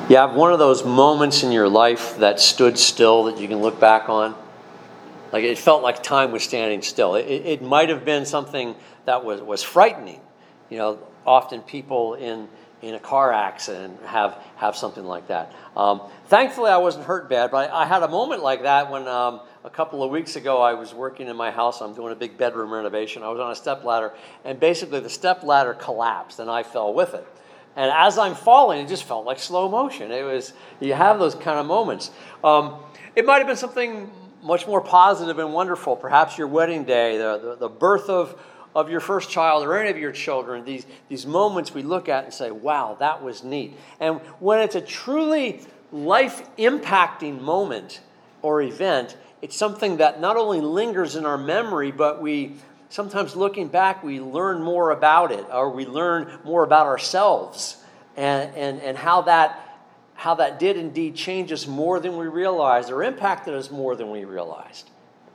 You have one of those moments in your life that stood still that you can look back on? Like it felt like time was standing still. It might have been something that was frightening. You know, often people in a car accident have something like that. Thankfully, I wasn't hurt bad, but I had a moment like that when a couple of weeks ago I was working in my house. I'm doing a big bedroom renovation. I was on a stepladder, and basically the stepladder collapsed, and I fell with it. And as I'm falling, it just felt like slow motion. You have those kind of moments. It might have been something much more positive and wonderful. Perhaps your wedding day, the birth of your first child or any of your children. These moments we look at and say, wow, that was neat. And when it's a truly life-impacting moment or event, it's something that not only lingers in our memory, but sometimes looking back, we learn more about it, or we learn more about ourselves and how that did indeed change us more than we realized, or impacted us more than we realized.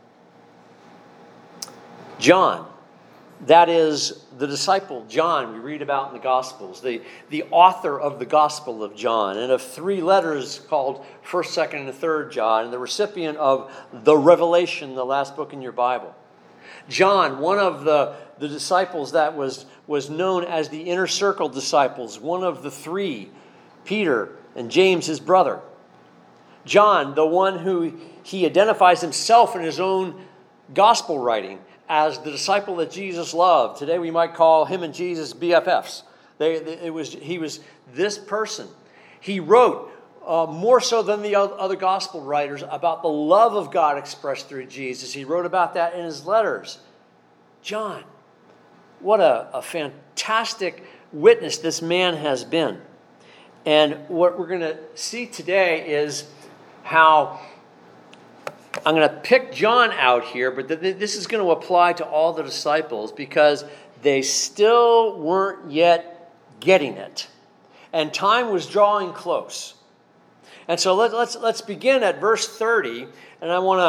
John, that is the disciple John we read about in the Gospels, the author of the Gospel of John, and of 3 letters called 1st, 2nd, and 3rd John, and the recipient of the Revelation, the last book in your Bible. John, one of the disciples that was known as the inner circle disciples, one of the 3, Peter and James, his brother. John, the one who he identifies himself in his own gospel writing as the disciple that Jesus loved. Today we might call him and Jesus BFFs. He was this person. He wrote more so than the other gospel writers about the love of God expressed through Jesus. He wrote about that in his letters. John, what a fantastic witness this man has been. And what we're going to see today is how I'm going to pick John out here, but this is going to apply to all the disciples because they still weren't yet getting it. And time was drawing close. And so let's begin at verse 30, and I want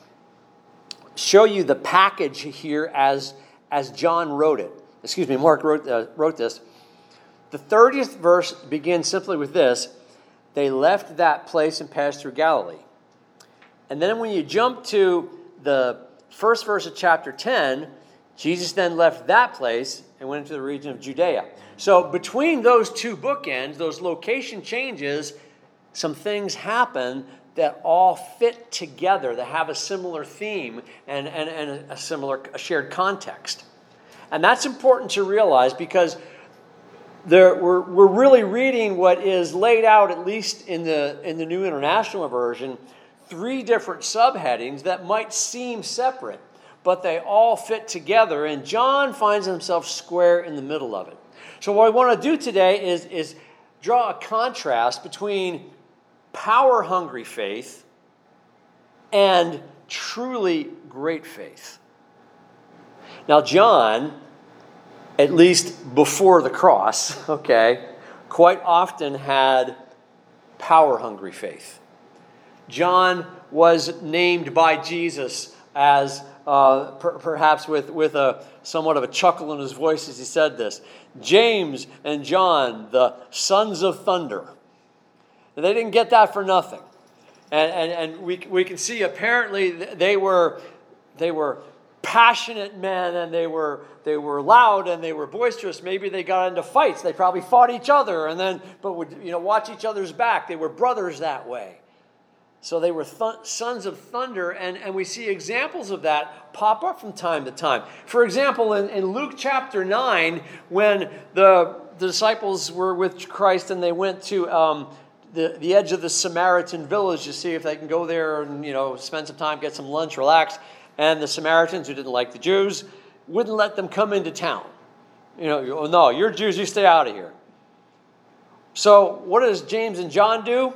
to show you the package here as John wrote it. Excuse me, Mark wrote this. The 30th verse begins simply with this: they left that place and passed through Galilee. And then when you jump to the first verse of chapter 10, Jesus then left that place and went into the region of Judea. So between those two bookends, those location changes, some things happen that all fit together, that have a similar theme and a shared context. And that's important to realize because we're really reading what is laid out, at least in the New International Version, 3 different subheadings that might seem separate, but they all fit together, and John finds himself square in the middle of it. So what I want to do today is draw a contrast between power-hungry faith and truly great faith. Now, John, at least before the cross, quite often had power-hungry faith. John was named by Jesus as, perhaps with a somewhat of a chuckle in his voice as he said this, James and John, the sons of thunder. And they didn't get that for nothing. And we can see apparently they were passionate men, and they were loud and they were boisterous. Maybe they got into fights. They probably fought each other but would watch each other's back. They were brothers that way. So they were sons of thunder, and we see examples of that pop up from time to time. For example, in Luke chapter 9, when the disciples were with Christ and they went to the edge of the Samaritan village to see if they can go there and spend some time, get some lunch, relax. And the Samaritans, who didn't like the Jews, wouldn't let them come into town. No, you're Jews, you stay out of here. So what does James and John do?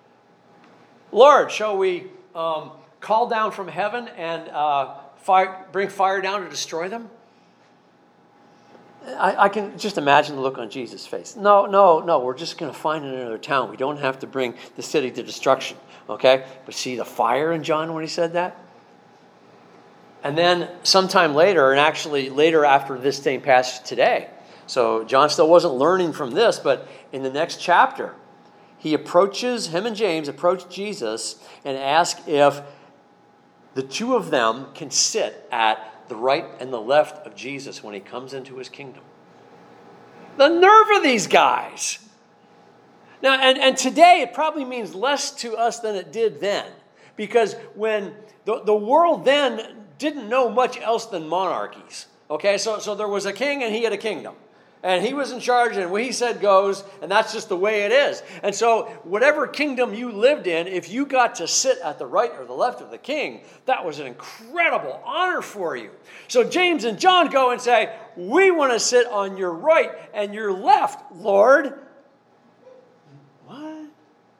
Lord, shall we call down from heaven and bring fire down to destroy them? I can just imagine the look on Jesus' face. No, we're just going to find another town. We don't have to bring the city to destruction, okay? But see the fire in John when he said that? And then sometime later, and actually later after this same passage today, so John still wasn't learning from this, but in the next chapter, him and James approach Jesus and ask if the two of them can sit at the right and the left of Jesus when he comes into his kingdom. The nerve of these guys. Now, and today it probably means less to us than it did then. Because when the world then didn't know much else than monarchies. Okay, so there was a king and he had a kingdom. And he was in charge, and what he said goes, and that's just the way it is. And so whatever kingdom you lived in, if you got to sit at the right or the left of the king, that was an incredible honor for you. So James and John go and say, we want to sit on your right and your left, Lord. What?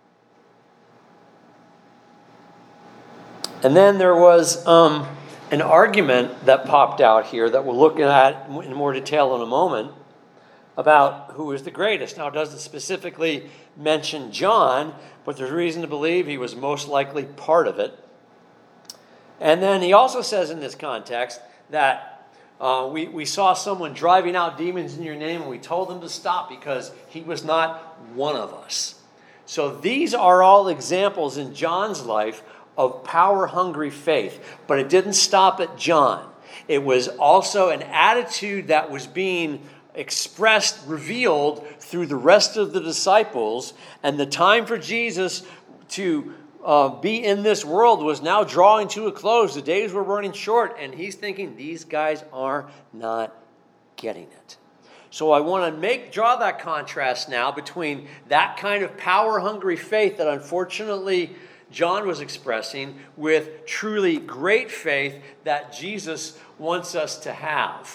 And then there was an argument that popped out here that we'll look at in more detail in a moment, about who is the greatest. Now, it doesn't specifically mention John, but there's reason to believe he was most likely part of it. And then he also says in this context that we saw someone driving out demons in your name, and we told them to stop because he was not one of us. So these are all examples in John's life of power-hungry faith. But it didn't stop at John. It was also an attitude that was being expressed, revealed through the rest of the disciples, and the time for Jesus to be in this world was now drawing to a close. The days were running short, and he's thinking, these guys are not getting it. So I want to draw that contrast now between that kind of power-hungry faith that unfortunately John was expressing with truly great faith that Jesus wants us to have.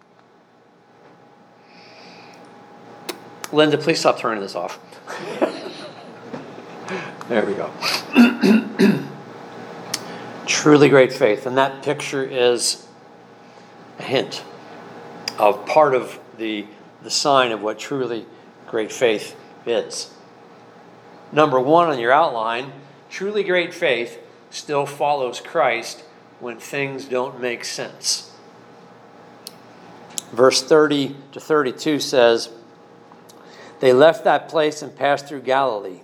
Linda, please stop turning this off. There we go. Truly great faith. And that picture is a hint of part of the sign of what truly great faith is. Number one on your outline, truly great faith still follows Christ when things don't make sense. Verse 30 to 32 says, they left that place and passed through Galilee.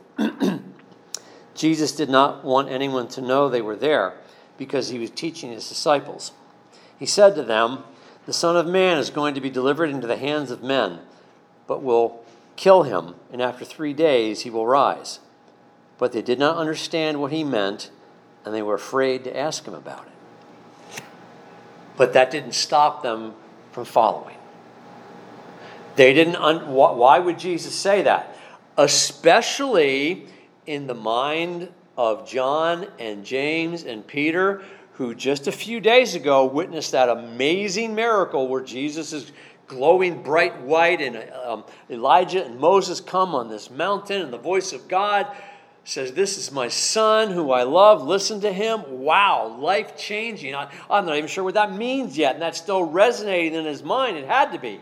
Jesus did not want anyone to know they were there because he was teaching his disciples. He said to them, the Son of Man is going to be delivered into the hands of men, but will kill him, and after 3 days he will rise. But they did not understand what he meant, and they were afraid to ask him about it. But that didn't stop them from following. They didn't. Why would Jesus say that? Especially in the mind of John and James and Peter, who just a few days ago witnessed that amazing miracle where Jesus is glowing bright white, and Elijah and Moses come on this mountain, and the voice of God says, this is my son who I love. Listen to him. Wow, life-changing. I'm not even sure what that means yet, and that's still resonating in his mind. It had to be.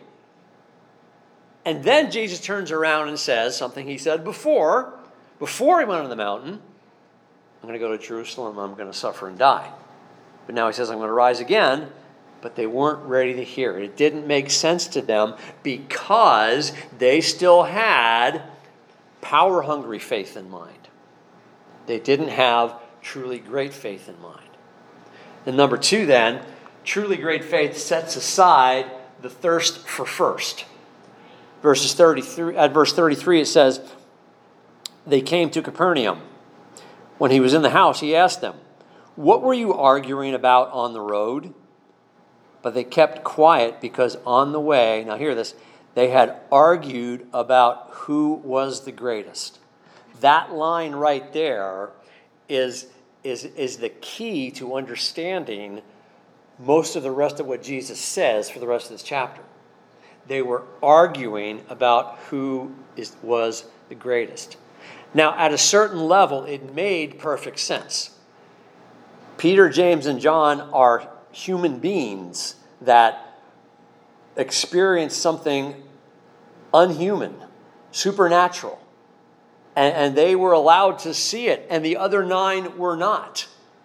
And then Jesus turns around and says something he said before he went on the mountain. I'm going to go to Jerusalem. I'm going to suffer and die. But now he says, I'm going to rise again. But they weren't ready to hear it. It didn't make sense to them because they still had power-hungry faith in mind. They didn't have truly great faith in mind. And number two then, truly great faith sets aside the thirst for first. Verse 33, it says, they came to Capernaum. When he was in the house, he asked them, what were you arguing about on the road? But they kept quiet because on the way, now hear this, they had argued about who was the greatest. That line right there is the key to understanding most of the rest of what Jesus says for the rest of this chapter. They were arguing about who was the greatest. Now, at a certain level, it made perfect sense. Peter, James, and John are human beings that experience something unhuman, supernatural. And they were allowed to see it, and the other 9 were not.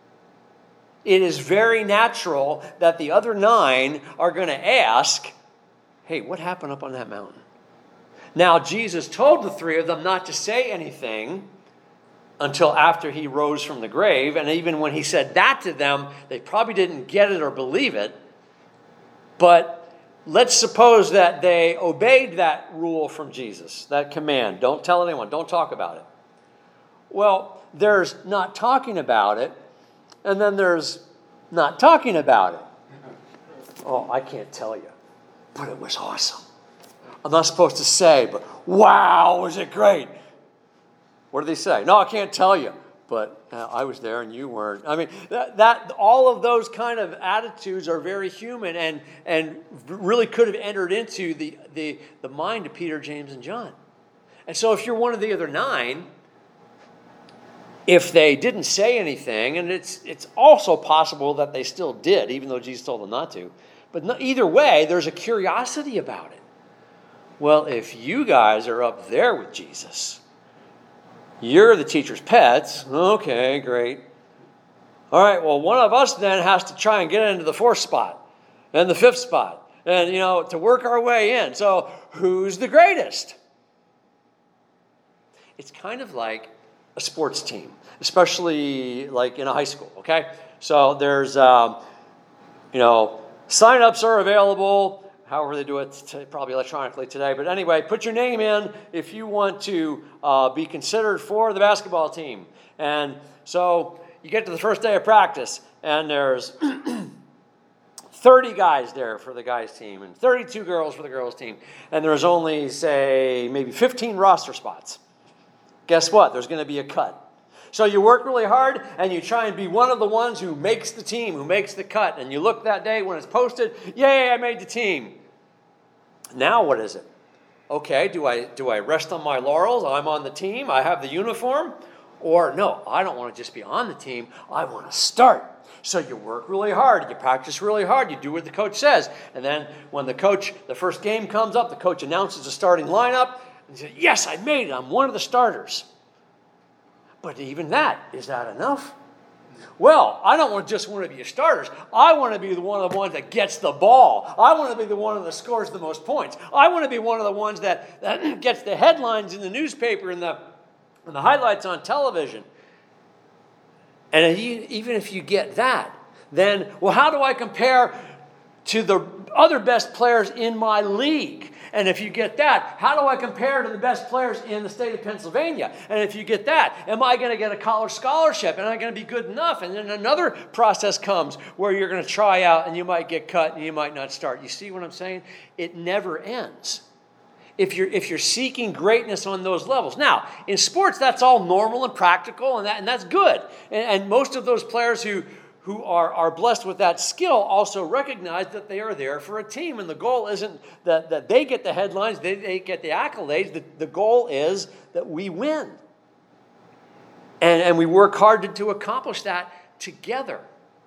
It is very natural that the other 9 are going to ask, hey, what happened up on that mountain? Now, Jesus told the three of them not to say anything until after he rose from the grave. And even when he said that to them, they probably didn't get it or believe it. But let's suppose that they obeyed that rule from Jesus, that command. Don't tell anyone. Don't talk about it. Well, there's not talking about it, and then there's not talking about it. Oh, I can't tell you, but it was awesome. I'm not supposed to say, but wow, was it great? What did they say? No, I can't tell you, but I was there and you weren't. I mean, that all of those kind of attitudes are very human and really could have entered into the mind of Peter, James, and John. And so if you're one of the other 9, if they didn't say anything, and it's also possible that they still did, even though Jesus told them not to, but either way, there's a curiosity about it. Well, if you guys are up there with Jesus, you're the teacher's pets. Okay, great. All right, well, one of us then has to try and get into the 4th spot and the 5th spot and, to work our way in. So who's the greatest? It's kind of like a sports team, especially like in a high school, okay? So there's, sign-ups are available. However they do it, probably electronically today. But anyway, put your name in if you want to be considered for the basketball team. And so you get to the first day of practice, and there's 30 guys there for the guys' team and 32 girls for the girls' team. And there's only, say, maybe 15 roster spots. Guess what? There's going to be a cut. So you work really hard, and you try and be one of the ones who makes the team, who makes the cut. And you look that day when it's posted, yay, I made the team. Now what is it? Okay, do I rest on my laurels? I'm on the team. I have the uniform. Or no, I don't want to just be on the team. I want to start. So you work really hard. You practice really hard. You do what the coach says. And then when the first game comes up, the coach announces the starting lineup. And you say, yes, I made it. I'm one of the starters. But even that, is that enough? Well, I don't just want to be a starter. I want to be one of the ones that gets the ball. I want to be the one that scores the most points. I want to be one of the ones that gets the headlines in the newspaper and the highlights on television. And even if you get that, then, well, how do I compare to the other best players in my league? And if you get that, how do I compare to the best players in the state of Pennsylvania? And if you get that, am I going to get a college scholarship? Am I going to be good enough? And then another process comes where you're going to try out and you might get cut and you might not start. You see what I'm saying? It never ends. If you're seeking greatness on those levels. Now, in sports, that's all normal and practical, and that's good. And most of those players who are blessed with that skill also recognize that they are there for a team. And the goal isn't that they get the headlines, they get the accolades. The goal is that we win. And we work hard to accomplish that together.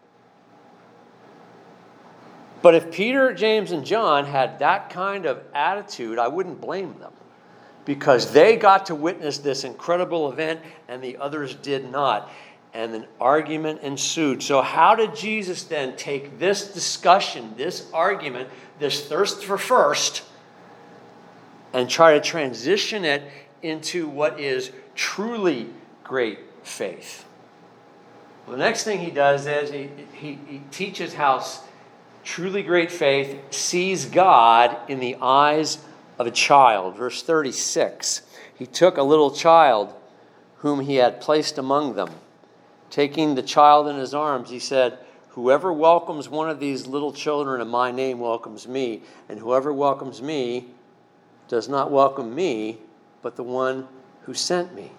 But if Peter, James, and John had that kind of attitude, I wouldn't blame them. Because they got to witness this incredible event and the others did not. And an argument ensued. So how did Jesus then take this discussion, this argument, this thirst for first, and try to transition it into what is truly great faith? Well, the next thing he does is he teaches how truly great faith sees God in the eyes of a child. Verse 36, he took a little child whom he had placed among them. Taking the child in his arms, he said, whoever welcomes one of these little children in my name welcomes me, and whoever welcomes me does not welcome me, but the one who sent me.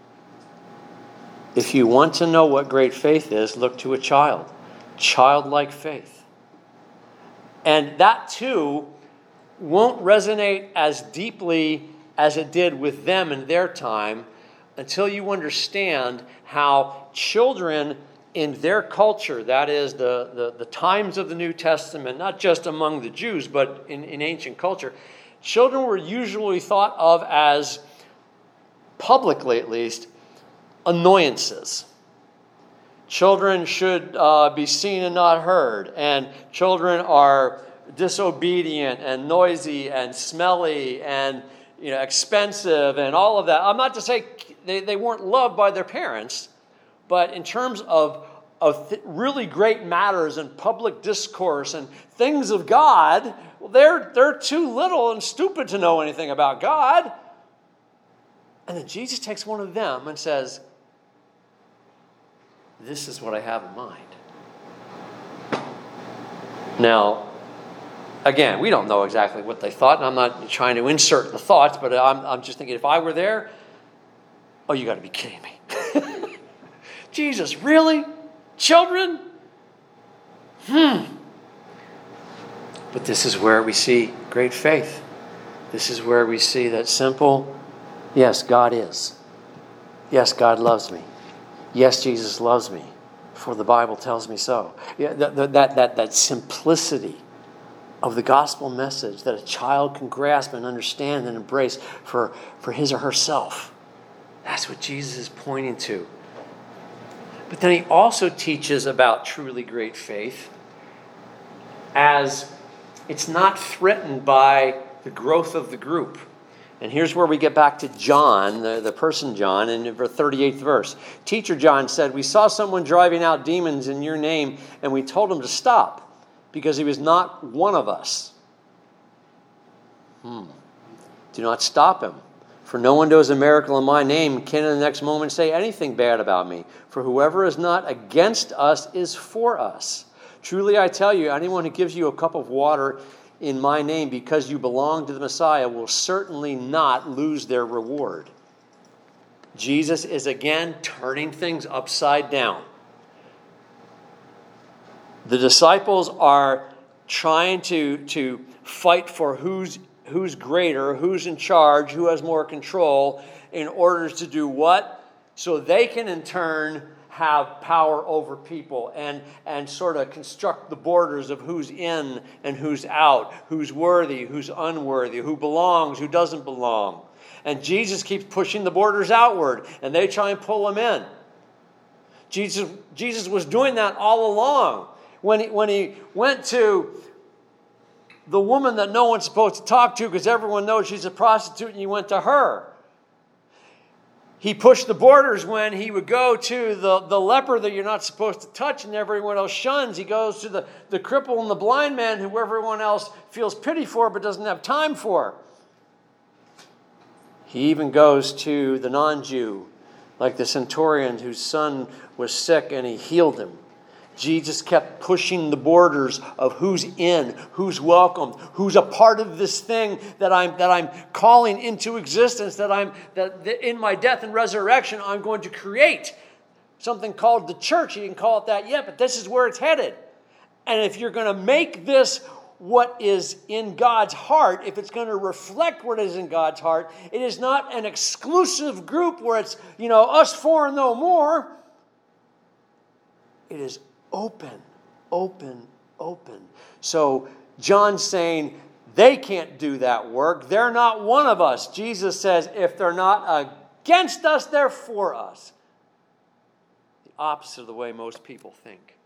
If you want to know what great faith is, look to a child. Childlike faith. And that too won't resonate as deeply as it did with them in their time until you understand how children in their culture, that is the times of the New Testament, not just among the Jews, but in ancient culture, children were usually thought of as, publicly at least, annoyances. Children should be seen and not heard, and children are disobedient and noisy and smelly and expensive and all of that. I'm not to say they weren't loved by their parents, but in terms of really great matters and public discourse and things of God, well, they're too little and stupid to know anything about God. And then Jesus takes one of them and says, this is what I have in mind. Now, again, we don't know exactly what they thought, and I'm not trying to insert the thoughts, but I'm just thinking, if I were there, oh, you got to be kidding me. Jesus, really? Children? But this is where we see great faith. This is where we see that simple, yes, God is. Yes, God loves me. Yes, Jesus loves me, for the Bible tells me so. Yeah, that simplicity of the gospel message that a child can grasp and understand and embrace for his or herself. That's what Jesus is pointing to. But then he also teaches about truly great faith as it's not threatened by the growth of the group. And here's where we get back to John, the person John, in the 38th verse. Teacher John said, we saw someone driving out demons in your name, and we told him to stop because he was not one of us. Do not stop him. For no one does a miracle in my name can in the next moment say anything bad about me. For whoever is not against us is for us. Truly I tell you, anyone who gives you a cup of water in my name because you belong to the Messiah will certainly not lose their reward. Jesus is again turning things upside down. The disciples are trying to fight for who's greater, who's in charge, who has more control, in order to do what? So they can in turn have power over people and sort of construct the borders of who's in and who's out, who's worthy, who's unworthy, who belongs, who doesn't belong. And Jesus keeps pushing the borders outward, and they try and pull them in. Jesus was doing that all along. When he went to the woman that no one's supposed to talk to because everyone knows she's a prostitute, and he went to her. He pushed the borders when he would go to the leper that you're not supposed to touch and everyone else shuns. He goes to the cripple and the blind man who everyone else feels pity for but doesn't have time for. He even goes to the non-Jew, like the centurion whose son was sick and he healed him. Jesus kept pushing the borders of who's in, who's welcome, who's a part of this thing that I'm calling into existence, that in my death and resurrection I'm going to create something called the church. He didn't call it that yet, but this is where it's headed. And if you're going to make this what is in God's heart, if it's going to reflect what is in God's heart, it is not an exclusive group where it's, us four and no more. It is open. So John's saying they can't do that work. They're not one of us. Jesus says if they're not against us, they're for us. The opposite of the way most people think.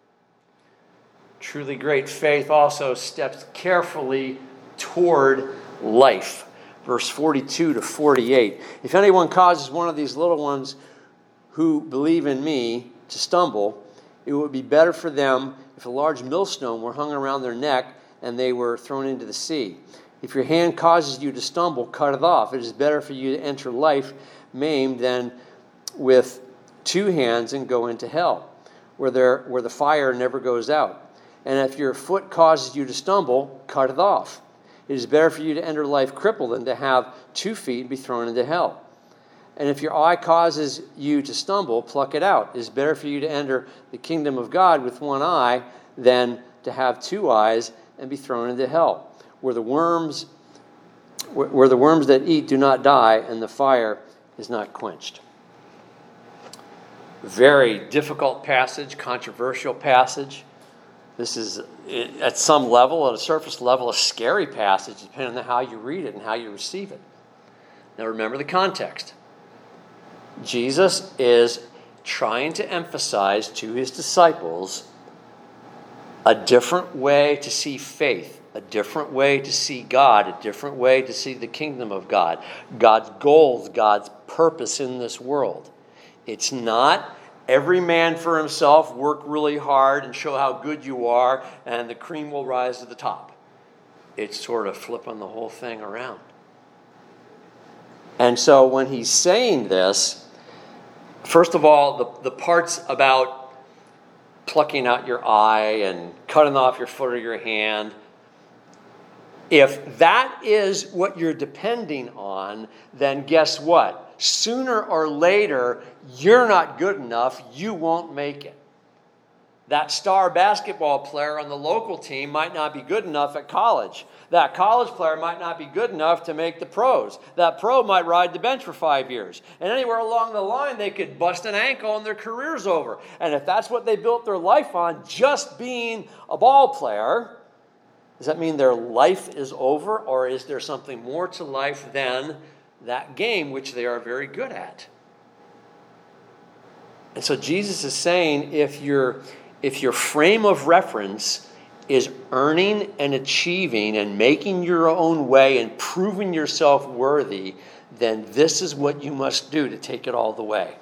Truly great faith also steps carefully toward life. Verse 42 to 48. If anyone causes one of these little ones who believe in me to stumble, it would be better for them if a large millstone were hung around their neck and they were thrown into the sea. If your hand causes you to stumble, cut it off. It is better for you to enter life maimed than with two hands and go into hell, where the fire never goes out. And if your foot causes you to stumble, cut it off. It is better for you to enter life crippled than to have 2 feet and be thrown into hell. And if your eye causes you to stumble, pluck it out. It is better for you to enter the kingdom of God with one eye than to have 2 eyes and be thrown into hell, where the worms that eat do not die and the fire is not quenched. Very difficult passage, controversial passage. This is, at some level, at a surface level, a scary passage, depending on how you read it and how you receive it. Now remember the context. Jesus is trying to emphasize to his disciples A different way to see faith, a different way to see God, a different way to see the kingdom of God, God's goals, God's purpose in this world. It's not every man for himself, work really hard and show how good you are, and the cream will rise to the top. It's sort of flipping the whole thing around. And so when he's saying this, first of all, the parts about plucking out your eye and cutting off your foot or your hand, if that is what you're depending on, then guess what? Sooner or later, you're not good enough. You won't make it. That star basketball player on the local team might not be good enough at college. That college player might not be good enough to make the pros. That pro might ride the bench for 5 years. And anywhere along the line, they could bust an ankle and their career's over. And if that's what they built their life on, just being a ball player, does that mean their life is over? Or is there something more to life than that game, which they are very good at? And so Jesus is saying, if your frame of reference is earning and achieving and making your own way and proving yourself worthy, then this is what you must do to take it all the way.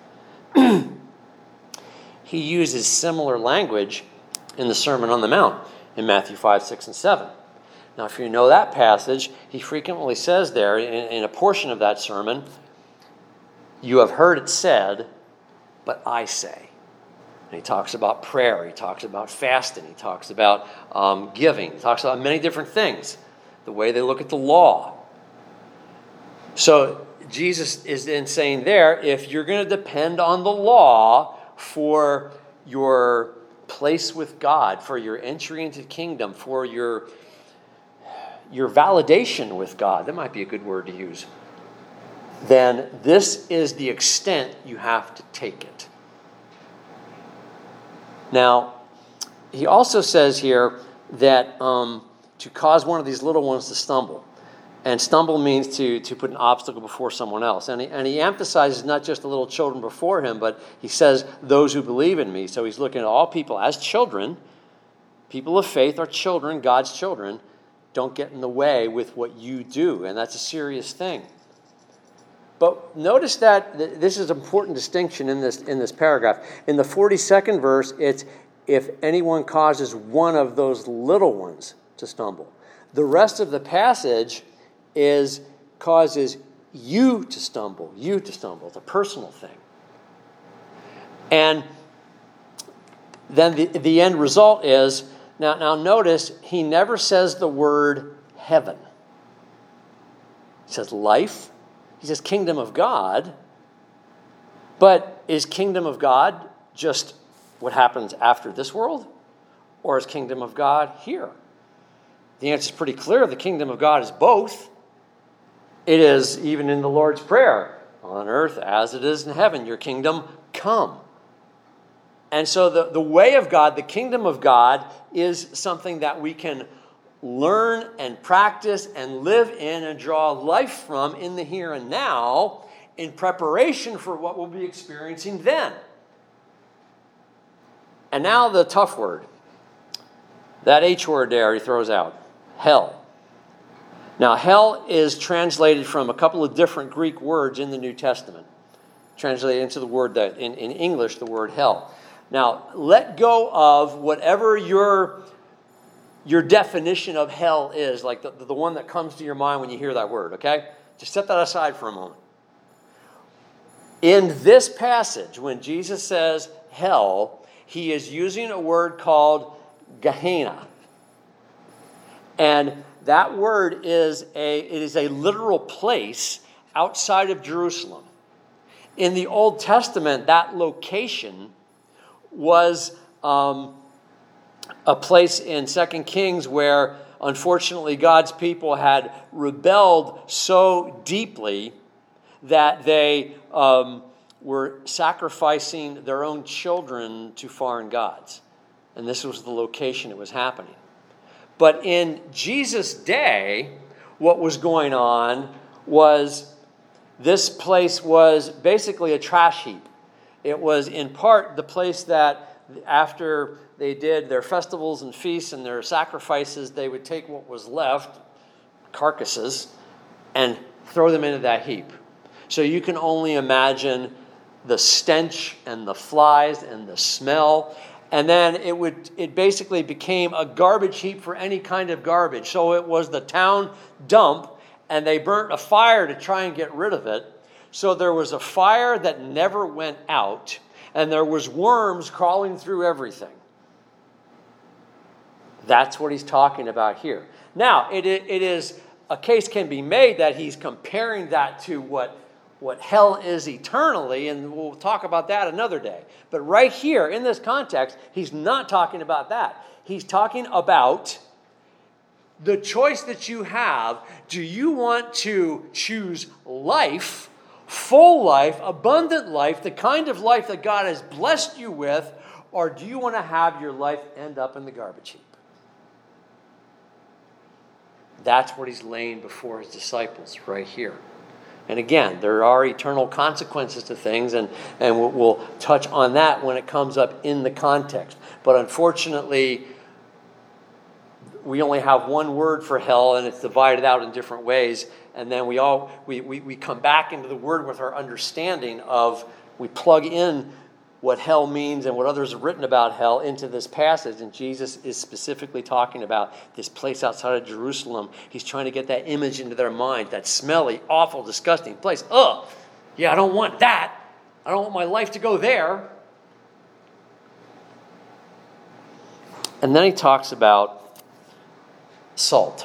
He uses similar language in the Sermon on the Mount in Matthew 5, 6, and 7. Now, if you know that passage, he frequently says there in a portion of that sermon, "You have heard it said, but I say." And he talks about prayer. He talks about fasting. He talks about giving. He talks about many different things. The way they look at the law. So Jesus is then saying there, if you're going to depend on the law for your place with God, for your entry into the kingdom, for your validation with God, that might be a good word to use, then this is the extent you have to take it. Now, he also says here that to cause one of these little ones to stumble. And stumble means to put an obstacle before someone else. And he emphasizes not just the little children before him, but he says, those who believe in me. So he's looking at all people as children. People of faith are children, God's children. Don't get in the way with what you do. And that's a serious thing. But notice that this is an important distinction in this paragraph. In the 42nd verse, it's if anyone causes one of those little ones to stumble. The rest of the passage is causes you to stumble. You to stumble. It's a personal thing. And then the end result is, now notice, he never says the word heaven. He says life. He says kingdom of God. But is kingdom of God just what happens after this world? Or is kingdom of God here? The answer is pretty clear. The kingdom of God is both. It is even in the Lord's Prayer, on earth as it is in heaven, your kingdom come. And so the way of God, the kingdom of God, is something that we can learn and practice and live in and draw life from in the here and now in preparation for what we'll be experiencing then. And now the tough word. That H word there he throws out. Hell. Now hell is translated from a couple of different Greek words in the New Testament. Translated into the word that in English, the word hell. Now let go of whatever your definition of hell is, like the one that comes to your mind when you hear that word, okay? Just set that aside for a moment. In this passage, when Jesus says hell, he is using a word called Gehenna. And that word is a literal place outside of Jerusalem. In the Old Testament, that location was a place in 2 Kings where, unfortunately, God's people had rebelled so deeply that they were sacrificing their own children to foreign gods. And this was the location it was happening. But in Jesus' day, what was going on was this place was basically a trash heap. It was in part the place that after they did their festivals and feasts and their sacrifices, they would take what was left, carcasses, and throw them into that heap. So you can only imagine the stench and the flies and the smell. And then it basically became a garbage heap for any kind of garbage. So it was the town dump, and they burnt a fire to try and get rid of it. So there was a fire that never went out, and there was worms crawling through everything. That's what he's talking about here. Now, it is a case can be made that he's comparing that to what hell is eternally, and we'll talk about that another day. But right here, in this context, he's not talking about that. He's talking about the choice that you have. Do you want to choose life, full life, abundant life, the kind of life that God has blessed you with, or do you want to have your life end up in the garbage heap? That's what he's laying before his disciples right here. And again, there are eternal consequences to things, and we'll touch on that when it comes up in the context. But unfortunately, we only have one word for hell, and it's divided out in different ways. And then we come back into the word with our understanding of, we plug in what hell means and what others have written about hell into this passage. And Jesus is specifically talking about this place outside of Jerusalem. He's trying to get that image into their mind, that smelly, awful, disgusting place. Ugh, yeah, I don't want that. I don't want my life to go there. And then he talks about salt.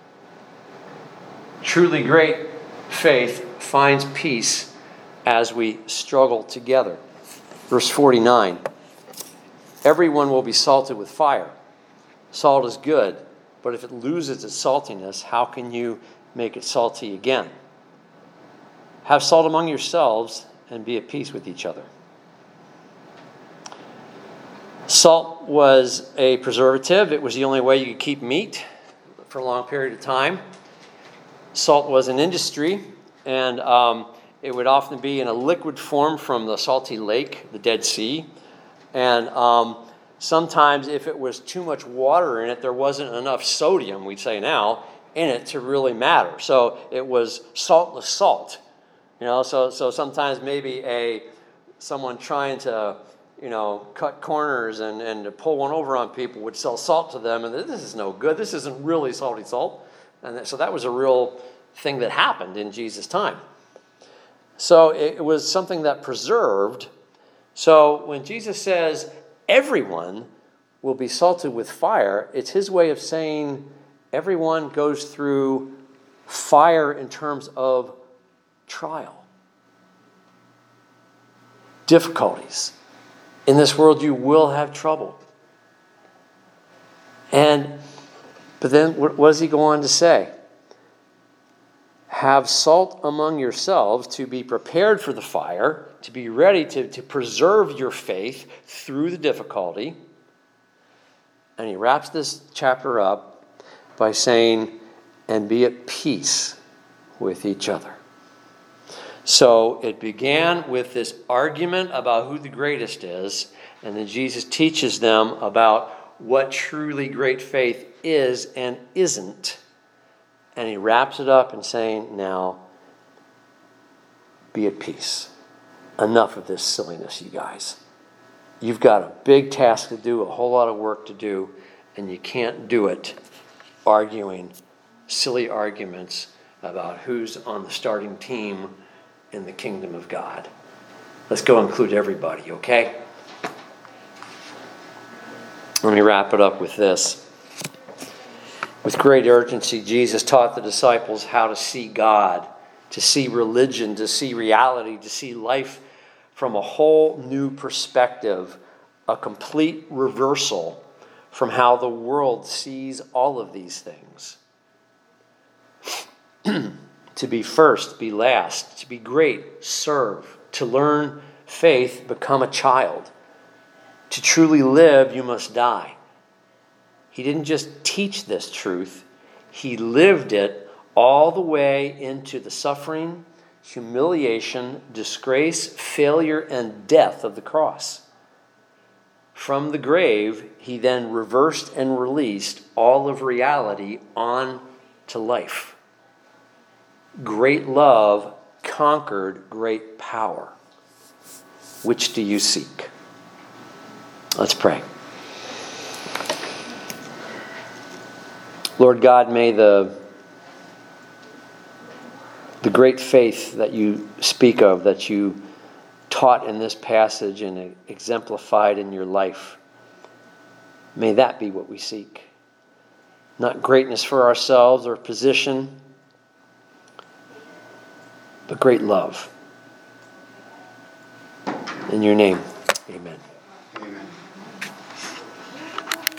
Truly great faith finds peace as we struggle together. Verse 49, everyone will be salted with fire. Salt is good, but if it loses its saltiness, how can you make it salty again? Have salt among yourselves and be at peace with each other. Salt was a preservative. It was the only way you could keep meat for a long period of time. Salt was an industry, and it would often be in a liquid form from the salty lake, the Dead Sea. And sometimes if it was too much water in it, there wasn't enough sodium, we'd say now, in it to really matter. So it was saltless salt. So sometimes maybe someone trying to, cut corners and to pull one over on people would sell salt to them, and this is no good. This isn't really salty salt. And so that was a real thing that happened in Jesus' time. So it was something that preserved. So when Jesus says everyone will be salted with fire, it's his way of saying everyone goes through fire in terms of trial, difficulties. In this world you will have trouble. But then what does he go on to say? Have salt among yourselves to be prepared for the fire, to be ready to preserve your faith through the difficulty. And he wraps this chapter up by saying, and be at peace with each other. So it began with this argument about who the greatest is, and then Jesus teaches them about what truly great faith is and isn't. And he wraps it up in saying, now, be at peace. Enough of this silliness, you guys. You've got a big task to do, a whole lot of work to do, and you can't do it arguing silly arguments about who's on the starting team in the kingdom of God. Let's go include everybody, okay? Let me wrap it up with this. With great urgency, Jesus taught the disciples how to see God, to see religion, to see reality, to see life from a whole new perspective, a complete reversal from how the world sees all of these things. To be first, be last, to be great, serve, to learn faith, become a child. To truly live, you must die. He didn't just teach this truth, he lived it all the way into the suffering, humiliation, disgrace, failure, and death of the cross. from the grave, he then reversed and released all of reality on to life. Great love conquered great power. Which do you seek? Let's pray. Lord God, may the great faith that you speak of, that you taught in this passage and exemplified in your life, may that be what we seek. Not greatness for ourselves or position, but great love. In your name.